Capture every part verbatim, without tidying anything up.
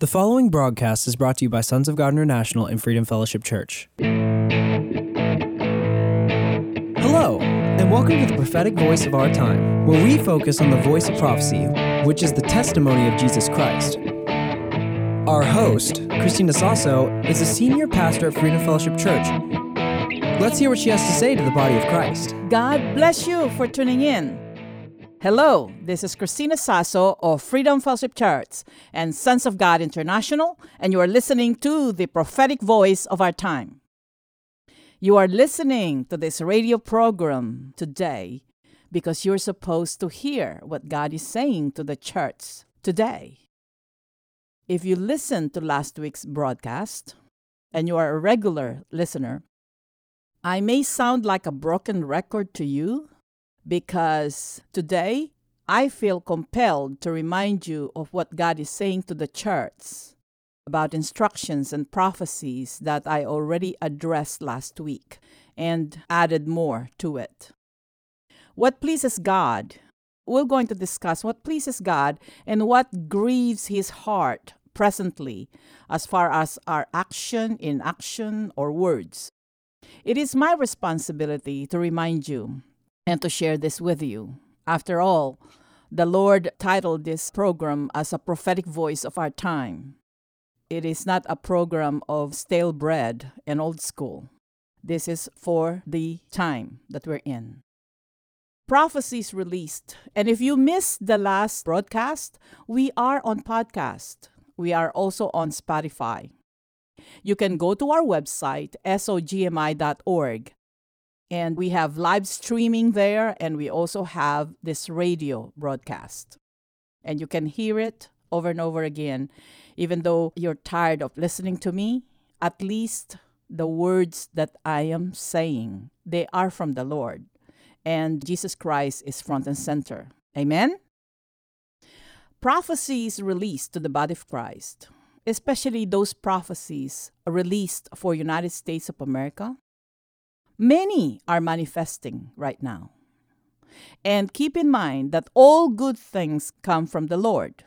The following broadcast is brought to you by Sons of God International and Freedom Fellowship Church. Hello, and welcome to the prophetic voice of our time, where we focus on the voice of prophecy, which is the testimony of Jesus Christ. Our host, Christina Sasso, is a senior pastor at Freedom Fellowship Church. Let's hear what she has to say to the body of Christ. God bless you for tuning in. Hello, this is Christina Sasso of Freedom Fellowship Church and Sons of God International, and you are listening to the prophetic voice of our time. You are listening to this radio program today because you're supposed to hear what God is saying to the church today. If you listened to last week's broadcast, and you are a regular listener, I may sound like a broken record to you, because today I feel compelled to remind you of what God is saying to the church about instructions and prophecies that I already addressed last week and added more to it. What pleases God? We're going to discuss what pleases God and what grieves His heart presently as far as our action, inaction, or words. It is my responsibility to remind you and to share this with you. After all, the Lord titled this program as a prophetic voice of our time. It is not a program of stale bread and old school. This is for the time that we're in. Prophecies released. And if you missed the last broadcast, we are on podcast. We are also on Spotify. You can go to our website, S O G M I dot org. And we have live streaming there, and we also have this radio broadcast. And you can hear it over and over again. Even though you're tired of listening to me, at least the words that I am saying, they are from the Lord. And Jesus Christ is front and center. Amen? Prophecies released to the body of Christ, especially those prophecies released for United States of America. Many are manifesting right now. And keep in mind that all good things come from the Lord.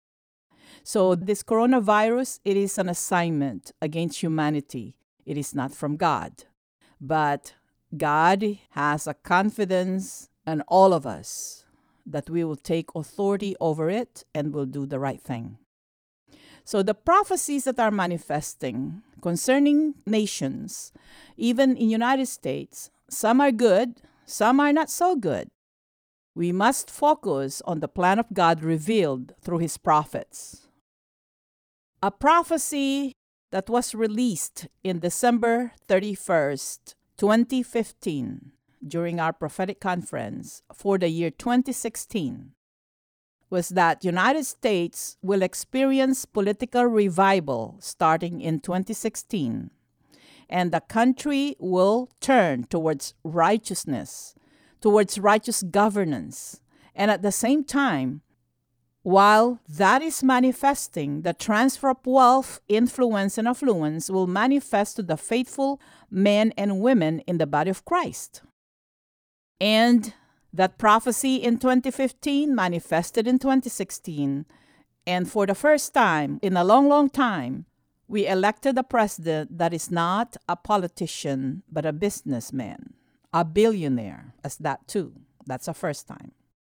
So this coronavirus, it is an assignment against humanity. It is not from God. But God has a confidence in all of us that we will take authority over it and will do the right thing. So the prophecies that are manifesting concerning nations, even in United States, some are good, some are not so good. We must focus on the plan of God revealed through His prophets. A prophecy that was released in December thirty-first, twenty fifteen, during our prophetic conference for the year twenty sixteen, was that United States will experience political revival starting in twenty sixteen, and the country will turn towards righteousness, towards righteous governance, and at the same time, while that is manifesting, the transfer of wealth, influence, and affluence will manifest to the faithful men and women in the body of Christ. And that prophecy in twenty fifteen manifested in twenty sixteen, and for the first time in a long, long time, we elected a president that is not a politician, but a businessman, a billionaire, as that too. That's the first time.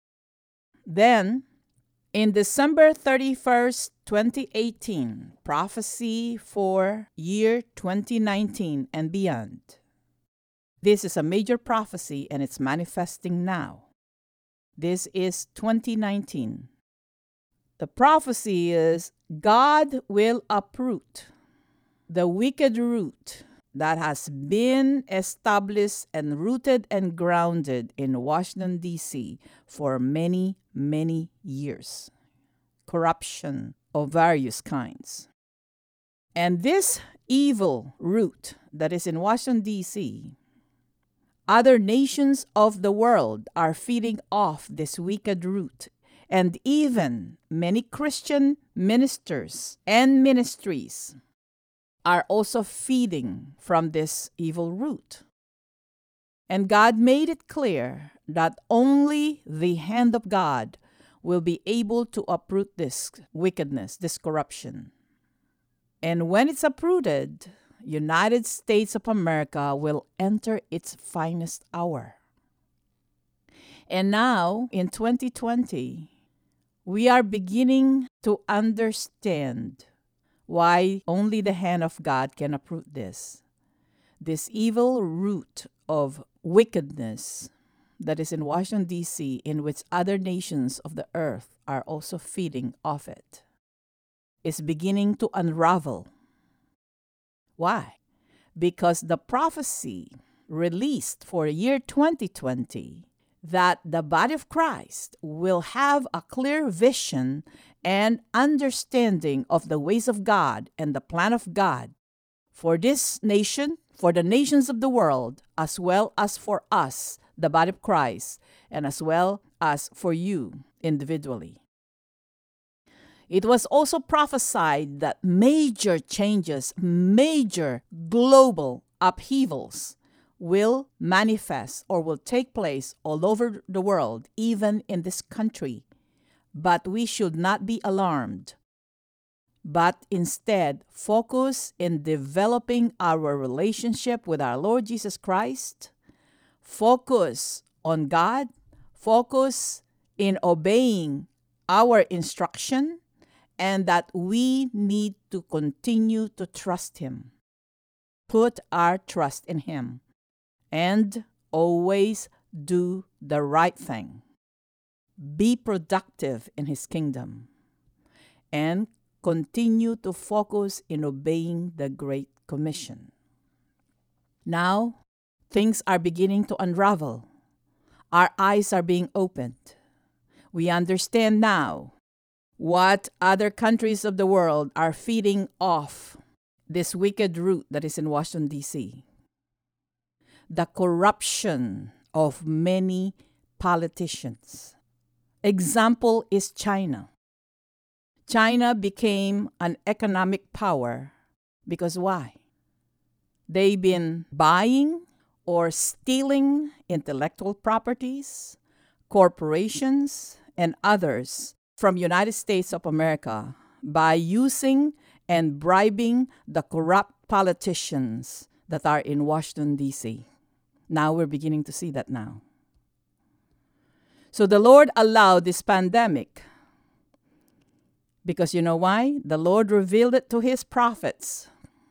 Then, in December thirty-first, twenty eighteen, prophecy for year twenty nineteen and beyond. This is a major prophecy, and it's manifesting now. This is twenty nineteen. The prophecy is God will uproot the wicked root that has been established and rooted and grounded in Washington, D C for many, many years. Corruption of various kinds. And this evil root that is in Washington, D C, other nations of the world are feeding off this wicked root, and even many Christian ministers and ministries are also feeding from this evil root. And God made it clear that only the hand of God will be able to uproot this wickedness, this corruption. And when it's uprooted, United States of America will enter its finest hour. And now, in twenty twenty, we are beginning to understand why only the hand of God can uproot this. This evil root of wickedness that is in Washington, D C, in which other nations of the earth are also feeding off it, is beginning to unravel. Why? Because the prophecy released for year twenty twenty that the body of Christ will have a clear vision and understanding of the ways of God and the plan of God for this nation, for the nations of the world, as well as for us, the body of Christ, and as well as for you individually. It was also prophesied that major changes, major global upheavals will manifest or will take place all over the world, even in this country. But we should not be alarmed, but instead focus in developing our relationship with our Lord Jesus Christ, focus on God, focus in obeying our instruction, and that we need to continue to trust Him. Put our trust in Him and always do the right thing. Be productive in His kingdom and continue to focus in obeying the Great Commission. Now, things are beginning to unravel. Our eyes are being opened. We understand now what other countries of the world are feeding off this wicked root that is in Washington, D C. The corruption of many politicians. Example is China. China became an economic power because why? They've been buying or stealing intellectual properties, corporations, and others from United States of America by using and bribing the corrupt politicians that are in Washington, D C. Now we're beginning to see that now. So the Lord allowed this pandemic because you know why? The Lord revealed it to His prophets.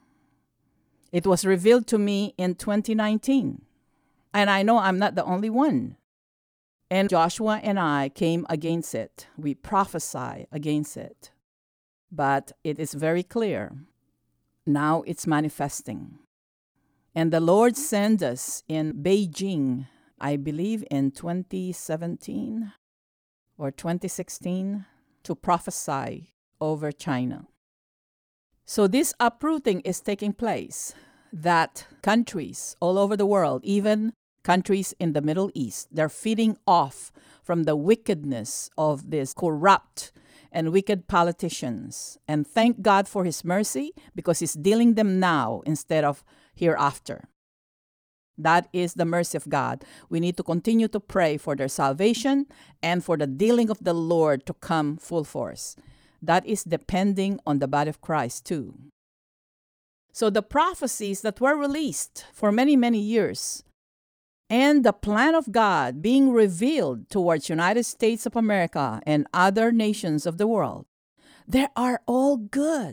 It was revealed to me in twenty nineteen. And I know I'm not the only one. And Joshua and I came against it. We prophesy against it. But it is very clear. Now it's manifesting. And the Lord sent us in Beijing, I believe in twenty seventeen or twenty sixteen, to prophesy over China. So this uprooting is taking place, that countries all over the world, even countries in the Middle East, they're feeding off from the wickedness of these corrupt and wicked politicians. And thank God for His mercy, because He's dealing them now instead of hereafter. That is the mercy of God. We need to continue to pray for their salvation and for the dealing of the Lord to come full force. That is depending on the body of Christ too. So the prophecies that were released for many, many years and the plan of God being revealed towards United States of America and other nations of the world, they are all good.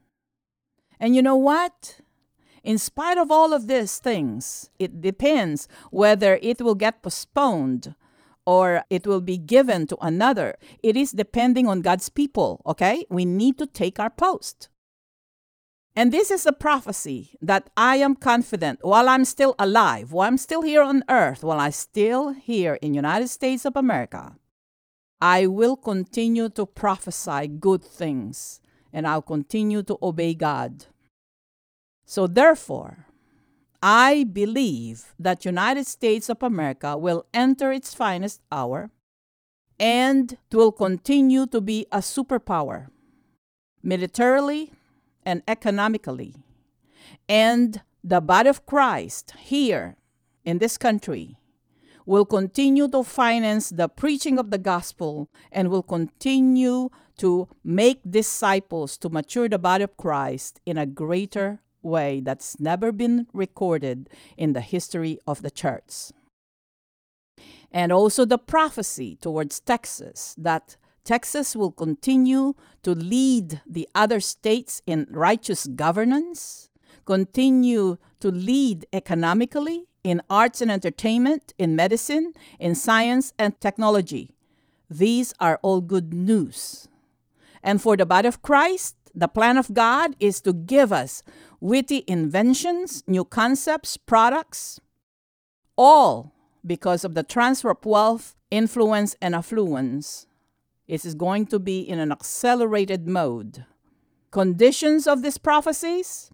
And you know what? In spite of all of these things, it depends whether it will get postponed or it will be given to another. It is depending on God's people, okay? We need to take our post. And this is a prophecy that I am confident while I'm still alive, while I'm still here on earth, while I'm still here in United States of America, I will continue to prophesy good things and I'll continue to obey God. So therefore, I believe that United States of America will enter its finest hour and will continue to be a superpower, militarily and economically. And the body of Christ here in this country will continue to finance the preaching of the gospel and will continue to make disciples, to mature the body of Christ in a greater way that's never been recorded in the history of the church. And also the prophecy towards Texas, that Texas will continue to lead the other states in righteous governance, continue to lead economically, in arts and entertainment, in medicine, in science and technology. These are all good news. And for the body of Christ, the plan of God is to give us witty inventions, new concepts, products, all because of the transfer of wealth, influence, and affluence. It is going to be in an accelerated mode. Conditions of these prophecies: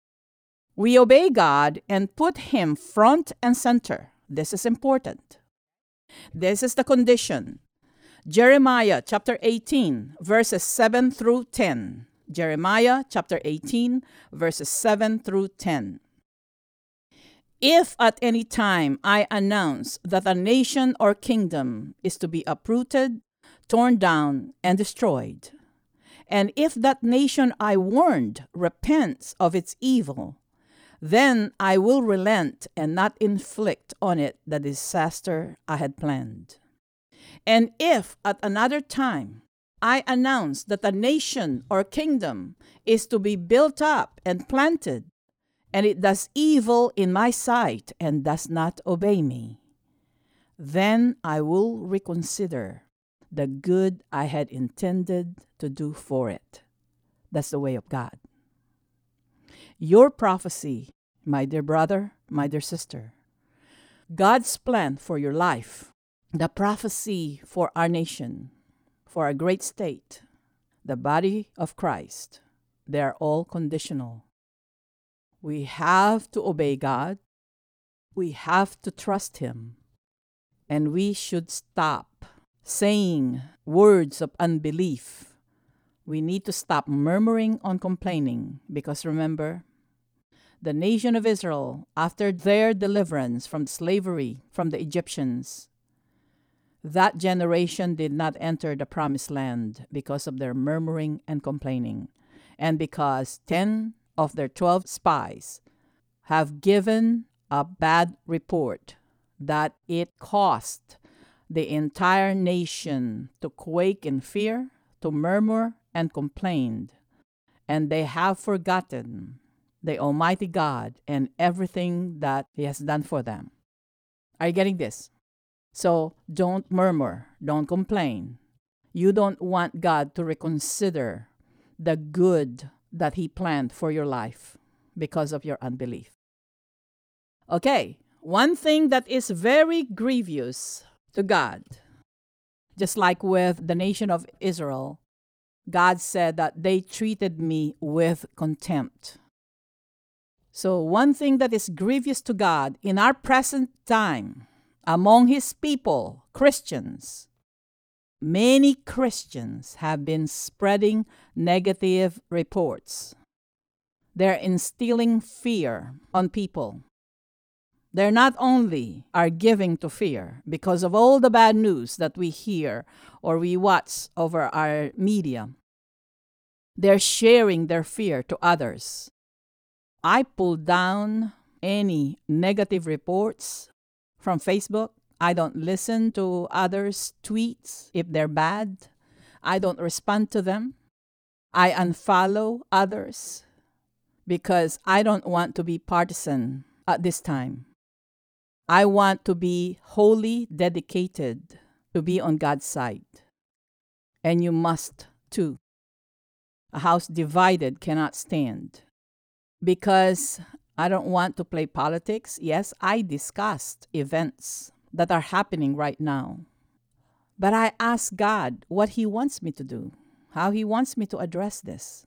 we obey God and put Him front and center. This is important. This is the condition. Jeremiah chapter eighteen, verses seven through ten. Jeremiah chapter eighteen, verses seven through ten. If at any time I announce that a nation or kingdom is to be uprooted, torn down, and destroyed, and if that nation I warned repents of its evil, then I will relent and not inflict on it the disaster I had planned. And if at another time I announce that a nation or kingdom is to be built up and planted, and it does evil in my sight and does not obey me, then I will reconsider the good I had intended to do for it. That's the way of God. Your prophecy, my dear brother, my dear sister, God's plan for your life, the prophecy for our nation, for our great state, the body of Christ, they are all conditional. We have to obey God. We have to trust Him. And we should stop saying words of unbelief. We need to stop murmuring and complaining, because remember, the nation of Israel, after their deliverance from slavery from the Egyptians, that generation did not enter the promised land because of their murmuring and complaining, and because ten of their twelve spies have given a bad report that it caused the entire nation to quake in fear, to murmur and complain, and they have forgotten the Almighty God and everything that He has done for them. Are you getting this? So don't murmur, don't complain. You don't want God to reconsider the good that He planned for your life because of your unbelief. Okay, one thing that is very grievous to God, just like with the nation of Israel, God said that they treated me with contempt. So one thing that is grievous to God in our present time, among His people, Christians, many Christians have been spreading negative reports. They're instilling fear on people. They're not only are giving to fear because of all the bad news that we hear or we watch over our media. They're sharing their fear to others. I pull down any negative reports from Facebook. I don't listen to others' tweets if they're bad. I don't respond to them. I unfollow others because I don't want to be partisan at this time. I want to be wholly dedicated to be on God's side. And you must too. A house divided cannot stand. Because I don't want to play politics. Yes, I discussed events that are happening right now. But I ask God what He wants me to do, how He wants me to address this.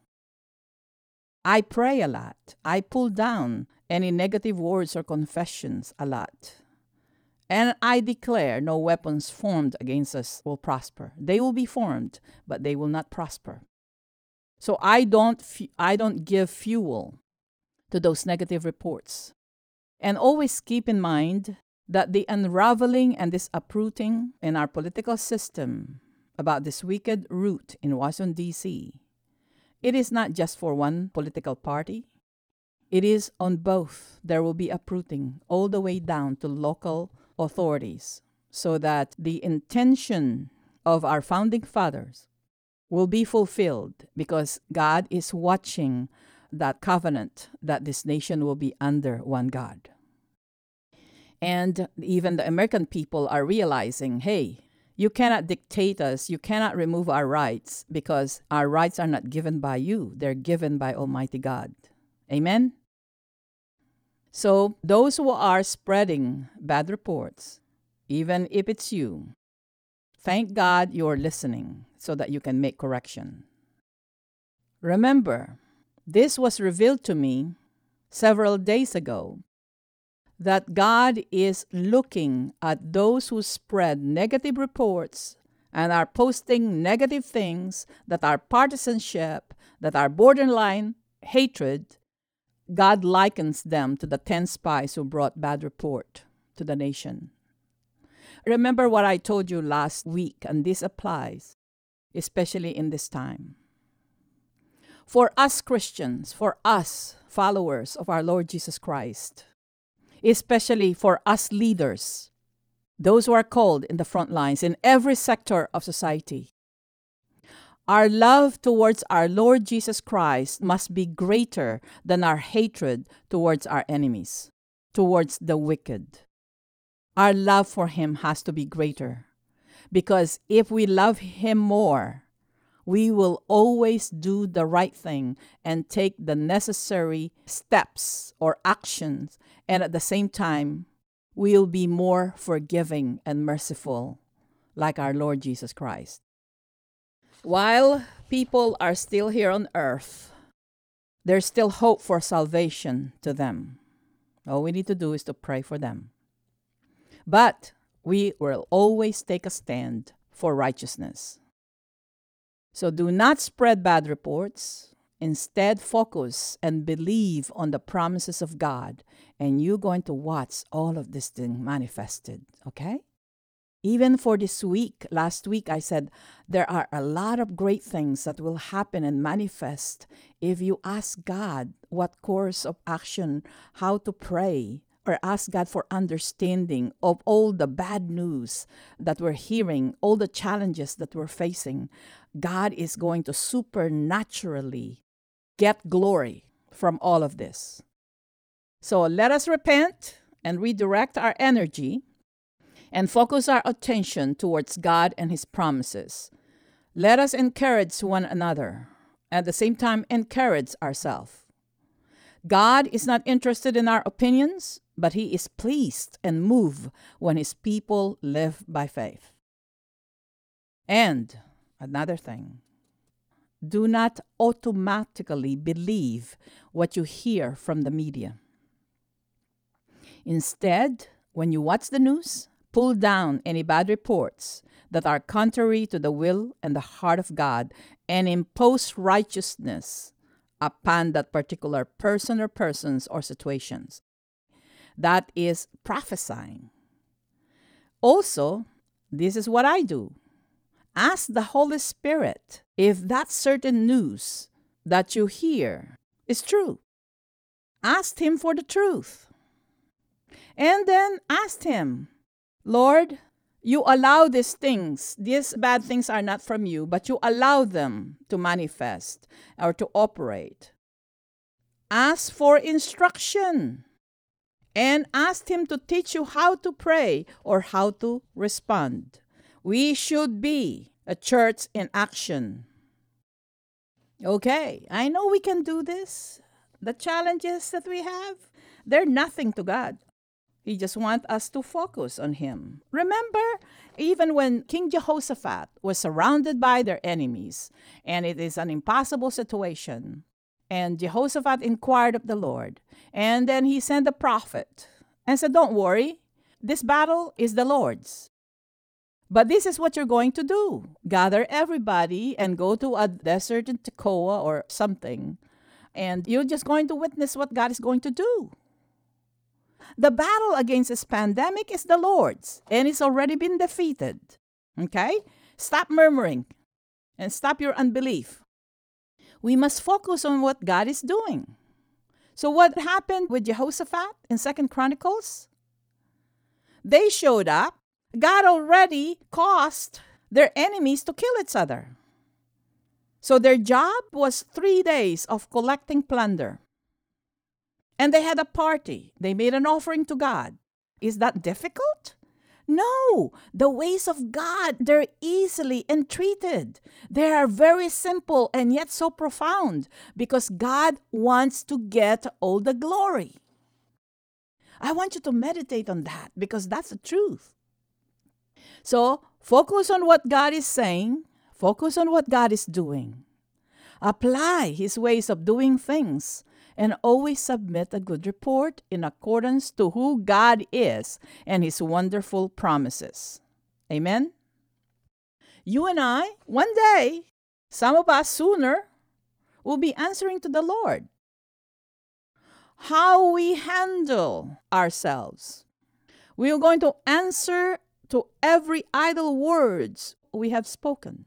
I pray a lot. I pull down any negative words or confessions a lot. And I declare no weapons formed against us will prosper. They will be formed, but they will not prosper. So I don't fu- I don't give fuel to those negative reports. And always keep in mind that the unraveling and this uprooting in our political system about this wicked root in Washington, D C, it is not just for one political party. It is on both. There will be uprooting all the way down to local authorities so that the intention of our founding fathers will be fulfilled, because God is watching that covenant that this nation will be under one God. And even the American people are realizing, hey, you cannot dictate us, you cannot remove our rights, because our rights are not given by you, they're given by Almighty God. Amen? So those who are spreading bad reports, even if it's you, thank God you're listening so that you can make correction. Remember, this was revealed to me several days ago, that God is looking at those who spread negative reports and are posting negative things that are partisanship, that are borderline hatred. God likens them to the ten spies who brought bad report to the nation. Remember what I told you last week, and this applies, especially in this time. For us Christians, for us followers of our Lord Jesus Christ, especially for us leaders, those who are called in the front lines in every sector of society, our love towards our Lord Jesus Christ must be greater than our hatred towards our enemies, towards the wicked. Our love for Him has to be greater, because if we love Him more, we will always do the right thing and take the necessary steps or actions, and at the same time, we'll be more forgiving and merciful, like our Lord Jesus Christ. While people are still here on earth, there's still hope for salvation to them. All we need to do is to pray for them. But we will always take a stand for righteousness. So do not spread bad reports. Instead, focus and believe on the promises of God, and you're going to watch all of this thing manifested, okay? Even for this week, last week I said there are a lot of great things that will happen and manifest if you ask God what course of action, how to pray, or ask God for understanding of all the bad news that we're hearing, all the challenges that we're facing. God is going to supernaturally get glory from all of this. So let us repent and redirect our energy and focus our attention towards God and His promises. Let us encourage one another, at the same time encourage ourselves. God is not interested in our opinions, but He is pleased and moved when His people live by faith. And another thing, do not automatically believe what you hear from the media. Instead, when you watch the news, pull down any bad reports that are contrary to the will and the heart of God and impose righteousness upon that particular person or persons or situations. That is prophesying. Also, this is what I do. Ask the Holy Spirit if that certain news that you hear is true. Ask Him for the truth. And then ask Him, Lord, you allow these things, these bad things are not from you, but you allow them to manifest or to operate. Ask for instruction and ask Him to teach you how to pray or how to respond. We should be a church in action. Okay, I know we can do this. The challenges that we have, they're nothing to God. He just wants us to focus on Him. Remember, even when King Jehoshaphat was surrounded by their enemies, and it is an impossible situation, and Jehoshaphat inquired of the Lord, and then he sent a prophet and said, don't worry, this battle is the Lord's. But this is what you're going to do. Gather everybody and go to a desert in Tekoa or something, and you're just going to witness what God is going to do. The battle against this pandemic is the Lord's, and it's already been defeated. Okay? Stop murmuring and stop your unbelief. We must focus on what God is doing. So what happened with Jehoshaphat in Second Chronicles? They showed up. God already caused their enemies to kill each other. So their job was three days of collecting plunder. And they had a party. They made an offering to God. Is that difficult? No. The ways of God, they're easily entreated. They are very simple and yet so profound because God wants to get all the glory. I want you to meditate on that because that's the truth. So focus on what God is saying. Focus on what God is doing. Apply His ways of doing things and always submit a good report in accordance to who God is and His wonderful promises. Amen? You and I, one day, some of us sooner, will be answering to the Lord. How we handle ourselves. We are going to answer to every idle words we have spoken.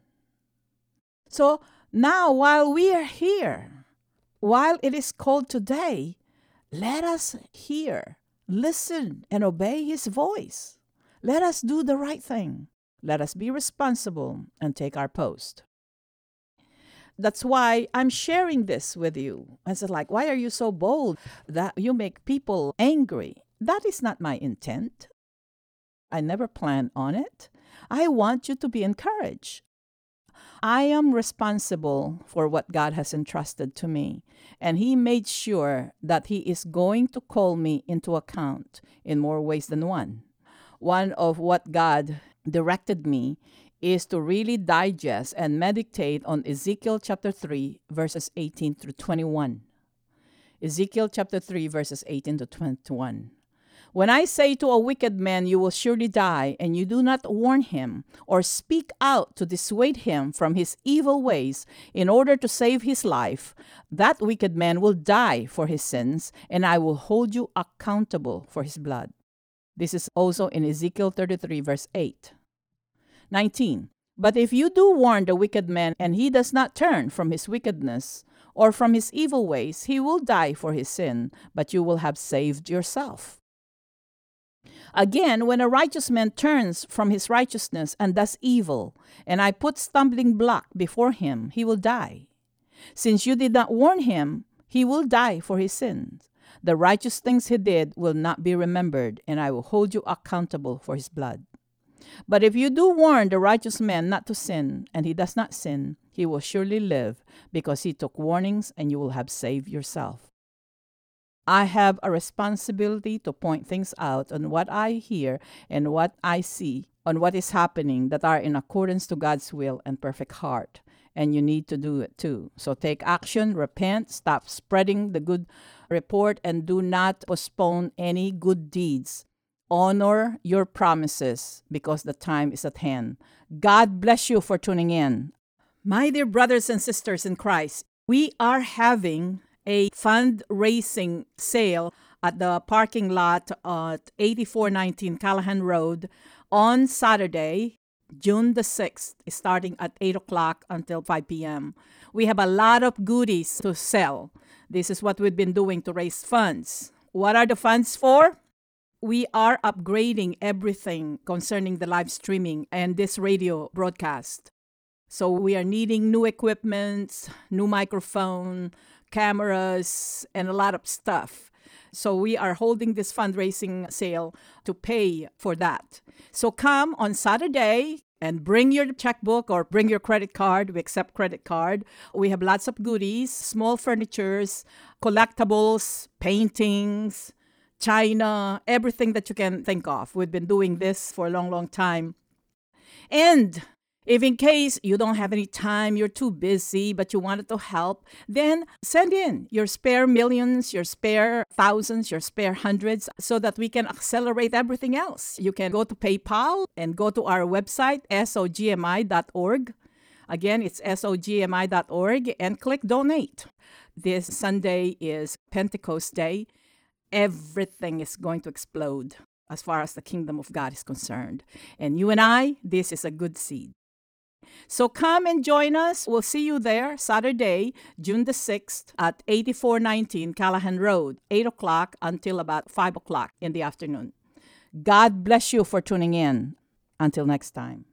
So now, while we are here, while it is called today, let us hear, listen, and obey His voice. Let us do the right thing. Let us be responsible and take our post. That's why I'm sharing this with you. I said, like, why are you so bold that you make people angry? That is not my intent. I never planned on it. I want you to be encouraged. I am responsible for what God has entrusted to me, and He made sure that He is going to call me into account in more ways than one. One of what God directed me is to really digest and meditate on Ezekiel chapter three, verses eighteen through twenty-one. Ezekiel chapter three, verses eighteen to twenty-one. When I say to a wicked man, you will surely die, and you do not warn him or speak out to dissuade him from his evil ways in order to save his life, that wicked man will die for his sins, and I will hold you accountable for his blood. This is also in Ezekiel thirty-three, verse eight. nineteen. But if you do warn the wicked man, and he does not turn from his wickedness or from his evil ways, he will die for his sin, but you will have saved yourself. Again, when a righteous man turns from his righteousness and does evil, and I put stumbling block before him, he will die. Since you did not warn him, he will die for his sins. The righteous things he did will not be remembered, and I will hold you accountable for his blood. But if you do warn the righteous man not to sin, and he does not sin, he will surely live, because he took warnings, and you will have saved yourself. I have a responsibility to point things out on what I hear and what I see, on what is happening that are in accordance to God's will and perfect heart. And you need to do it too. So take action, repent, stop spreading the good report, and do not postpone any good deeds. Honor your promises because the time is at hand. God bless you for tuning in. My dear brothers and sisters in Christ, we are having a fundraising sale at the parking lot at eighty-four nineteen Callahan Road on Saturday, June the sixth, starting at eight o'clock until five p.m. We have a lot of goodies to sell. This is what we've been doing to raise funds. What are the funds for? We are upgrading everything concerning the live streaming and this radio broadcast. So we are needing new equipment, new microphone, cameras, and a lot of stuff. So we are holding this fundraising sale to pay for that. So come on Saturday and bring your checkbook or bring your credit card. We accept credit card. We have lots of goodies, small furnitures, collectibles, paintings, china, everything that you can think of. We've been doing this for a long, long time. And if in case you don't have any time, you're too busy, but you wanted to help, then send in your spare millions, your spare thousands, your spare hundreds, so that we can accelerate everything else. You can go to PayPal and go to our website, S O G M I dot org. Again, it's S O G M I dot org, and click Donate. This Sunday is Pentecost Day. Everything is going to explode as far as the kingdom of God is concerned. And you and I, this is a good seed. So come and join us. We'll see you there Saturday, June the sixth at eighty-four nineteen Callahan Road, eight o'clock until about five o'clock in the afternoon. God bless you for tuning in. Until next time.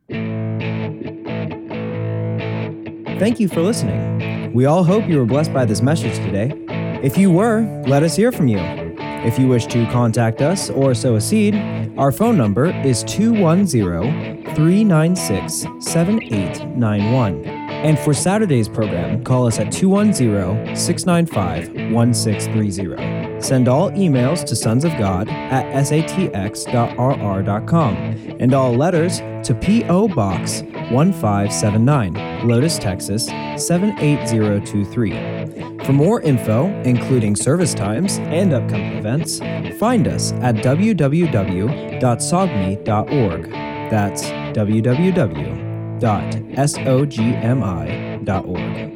Thank you for listening. We all hope you were blessed by this message today. If you were, let us hear from you. If you wish to contact us or sow a seed, our phone number is two one zero, three nine six, seven eight nine one. And for Saturday's program, call us at two one zero, six nine five, one six three zero. Send all emails to sons of god at s a t x dot r r dot com and all letters to P O Box one five seven nine, Lotus, Texas seven eight zero two three. For more info, including service times and upcoming events, find us at w w w dot sogmi dot org. That's w w w dot sogmi dot org.